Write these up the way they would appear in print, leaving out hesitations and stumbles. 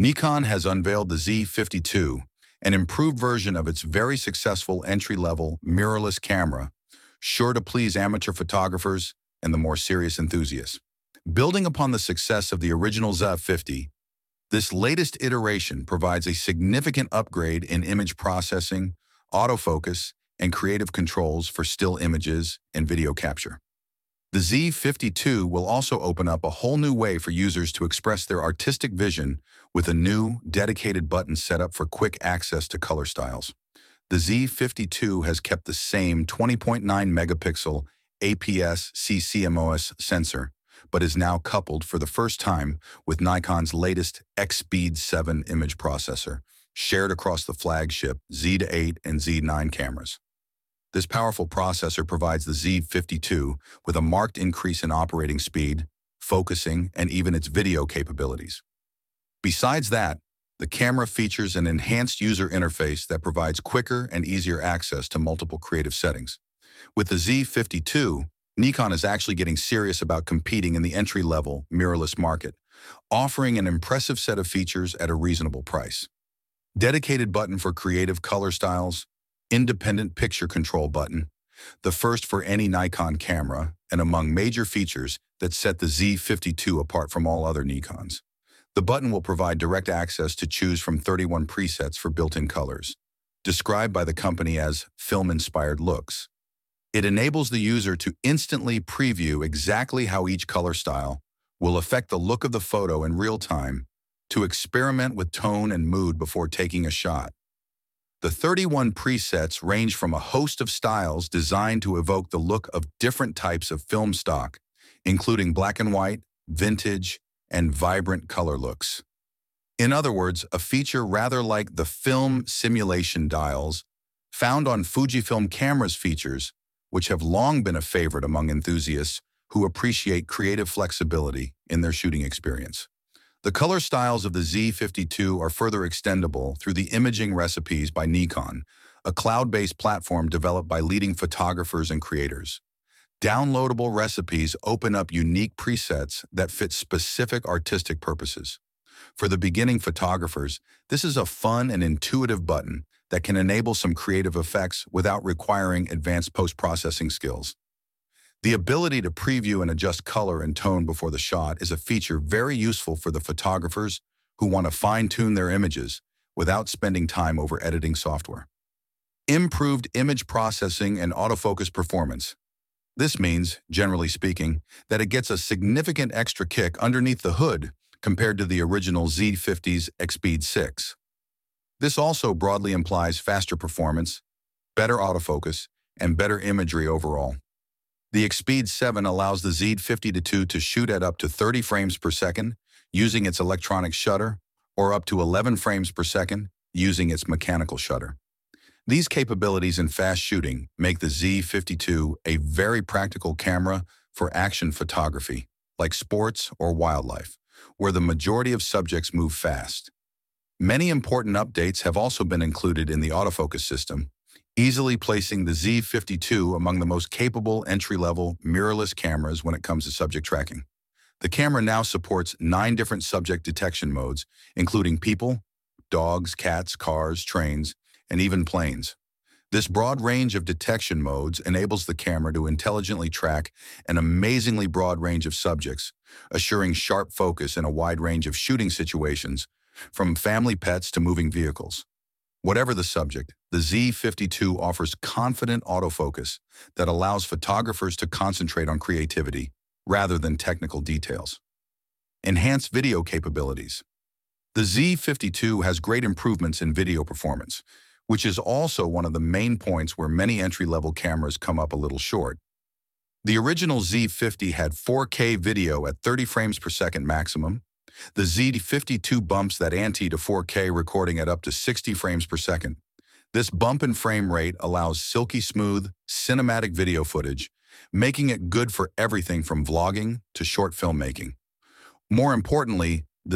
Nikon has unveiled the Z52, an improved version of its very successful entry-level mirrorless camera, sure to please amateur photographers and the more serious enthusiasts. Building upon the success of the original Z50, this latest iteration provides a significant upgrade in image processing, autofocus, and creative controls for still images and video capture. The Z52 will also open up a whole new way for users to express their artistic vision with a new, dedicated button set up for quick access to color styles. The Z52 has kept the same 20.9 megapixel APS-C CMOS sensor, but is now coupled for the first time with Nikon's latest XSpeed 7 image processor, shared across the flagship Z8 and Z9 cameras. This powerful processor provides the Z52 with a marked increase in operating speed, focusing, and even its video capabilities. Besides that, the camera features an enhanced user interface that provides quicker and easier access to multiple creative settings. With the Z52, Nikon is actually getting serious about competing in the entry-level mirrorless market, offering an impressive set of features at a reasonable price. Dedicated button for creative color styles, independent picture control button, the first for any Nikon camera, and among major features that set the Z52 apart from all other Nikons. The button will provide direct access to choose from 31 presets for built-in colors, described by the company as film-inspired looks. It enables the user to instantly preview exactly how each color style will affect the look of the photo in real time, to experiment with tone and mood before taking a shot. The 31 presets range from a host of styles designed to evoke the look of different types of film stock, including black and white, vintage, and vibrant color looks. In other words, a feature rather like the film simulation dials found on Fujifilm cameras features, which have long been a favorite among enthusiasts who appreciate creative flexibility in their shooting experience. The color styles of the Z52 are further extendable through the Imaging Recipes by Nikon, a cloud-based platform developed by leading photographers and creators. Downloadable recipes open up unique presets that fit specific artistic purposes. For the beginning photographers, this is a fun and intuitive button that can enable some creative effects without requiring advanced post-processing skills. The ability to preview and adjust color and tone before the shot is a feature very useful for the photographers who want to fine-tune their images without spending time over editing software. Improved image processing and autofocus performance. This means, generally speaking, that it gets a significant extra kick underneath the hood compared to the original Z50's XSpeed 6. This also broadly implies faster performance, better autofocus, and better imagery overall. The XSpeed 7 allows the Z52 to shoot at up to 30 frames per second using its electronic shutter, or up to 11 frames per second using its mechanical shutter. These capabilities in fast shooting make the Z52 a very practical camera for action photography, like sports or wildlife, where the majority of subjects move fast. Many important updates have also been included in the autofocus system, easily placing the Z52 among the most capable entry-level mirrorless cameras when it comes to subject tracking. The camera now supports 9 different subject detection modes, including people, dogs, cats, cars, trains, and even planes. This broad range of detection modes enables the camera to intelligently track an amazingly broad range of subjects, assuring sharp focus in a wide range of shooting situations, from family pets to moving vehicles. Whatever the subject, the Z52 offers confident autofocus that allows photographers to concentrate on creativity rather than technical details. Enhanced video capabilities. The Z52 has great improvements in video performance, which is also one of the main points where many entry-level cameras come up a little short. The original Z50 had 4K video at 30 frames per second maximum. The Z52 bumps that ante to 4K recording at up to 60 frames per second. This bump in frame rate allows silky smooth, cinematic video footage, making it good for everything from vlogging to short filmmaking. More importantly, the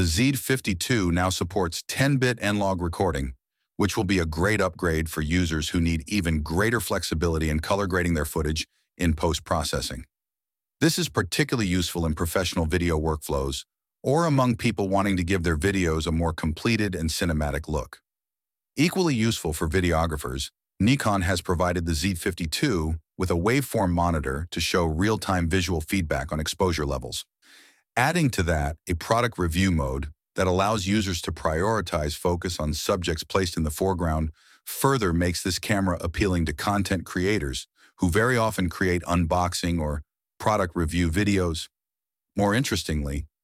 Z52 now supports 10-bit N-Log recording, which will be a great upgrade for users who need even greater flexibility in color grading their footage in post-processing. This is particularly useful in professional video workflows or among people wanting to give their videos a more completed and cinematic look. Equally useful for videographers, Nikon has provided the Z52 with a waveform monitor to show real-time visual feedback on exposure levels. Adding to that, a product review mode that allows users to prioritize focus on subjects placed in the foreground further makes this camera appealing to content creators who very often create unboxing or product review videos. More interestingly,